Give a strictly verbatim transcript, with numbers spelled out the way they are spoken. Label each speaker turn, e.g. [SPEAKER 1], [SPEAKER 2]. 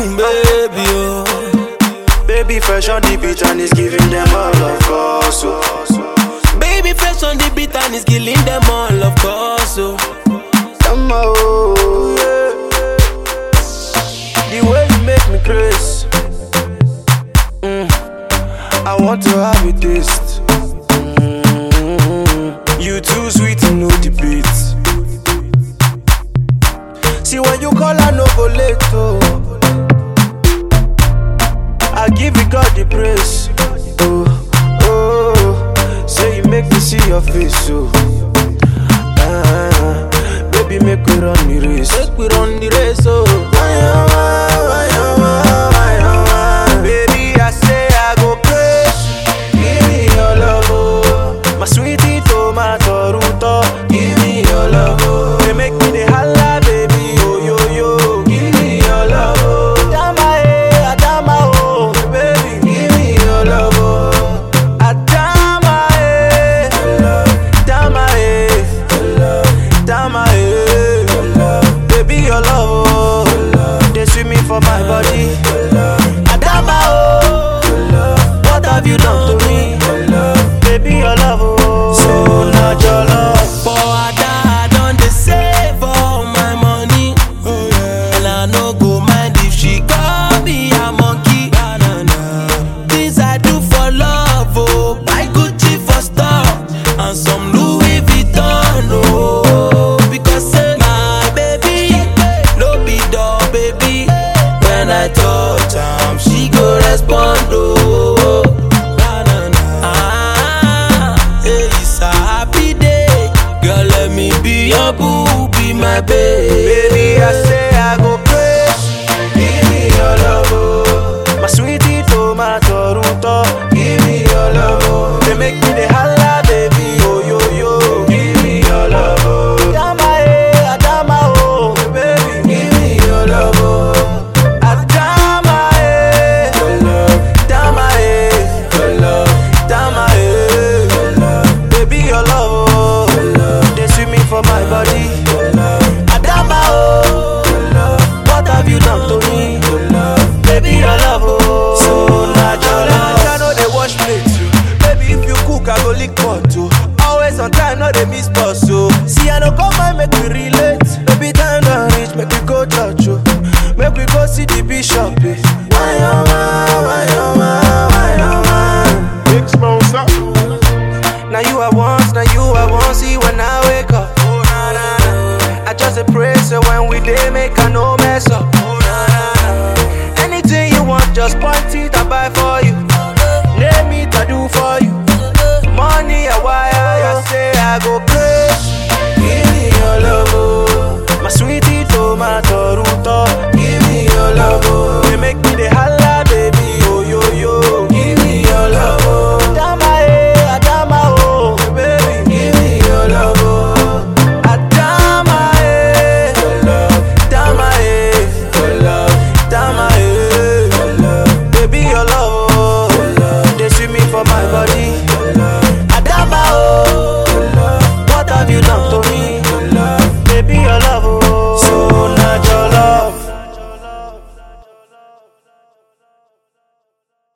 [SPEAKER 1] baby, oh.
[SPEAKER 2] Baby fresh on the beat and is giving them all of course, oh.
[SPEAKER 1] Baby fresh on the beat and is killing them all, of course, oh.
[SPEAKER 2] Come on, yeah. The way you make me crazy, mm. I want to have a taste. Mm. You too sweet to no debate. See when you call I no go late, oh. I give you God the praise, oh, oh. Say you make me see your face, oh. Ah, baby make we run the race,
[SPEAKER 1] Make we run the race, oh.
[SPEAKER 2] Baby, I say I go crazy. Give me your love, oh. My sweetie tomato ruto. Give me your love, oh. They make me the holla, baby, oh yo yo. Give me your love, oh. Adama eh, Adama oh, baby. Give me your love, oh. Adama eh, Adama eh, Adama eh, baby your love, oh. They sweet me for my body. Adama oh, what have you done to me? Baby your love, oh. So not your love.
[SPEAKER 1] For Ada, I done the save all my money, oh, yeah. And I no go mind if she call me a monkey. Nah, nah, nah. Things I do for love, oh. Buy Gucci for store and some Louis Vuitton, oh. Because say my baby, no be dog, baby. When I touch am, she go respond, oh. Nah, nah, nah. Ah, hey, it's a happy day. Girl, let me be your boo, be my baby.
[SPEAKER 2] Baby, I say I go crazy. Give me your love, oh. My sweetie tomato ruto. Give me your love, oh. They make me the holla, baby, oh yo yo. Give me your love, oh. Adama eh, Adama oh, baby. Give me your love, oh. Adama eh, Adama eh, Adama eh, baby your love, oh. They sweet me for my body. Adama oh, what have you done to me? Baby your love, oh. So not your love. I know they wash plates, oh. Baby if you cook I go lick pot, oh. Always on time, no they miss bus, oh. See I no come and make me relate. Baby time don't reach, make we go church, oh. Make we go see the bishop, eh. Why oh man, why oh man, why oh man.
[SPEAKER 3] Big sponsor.
[SPEAKER 2] Now you I want, now you I want. See when I wake up, oh na na na. I just a pray so when we day make I no mess up, oh na na na. Anything you want, just point it I buy for you. Name it I do for you. Money I wire, I say I go pay.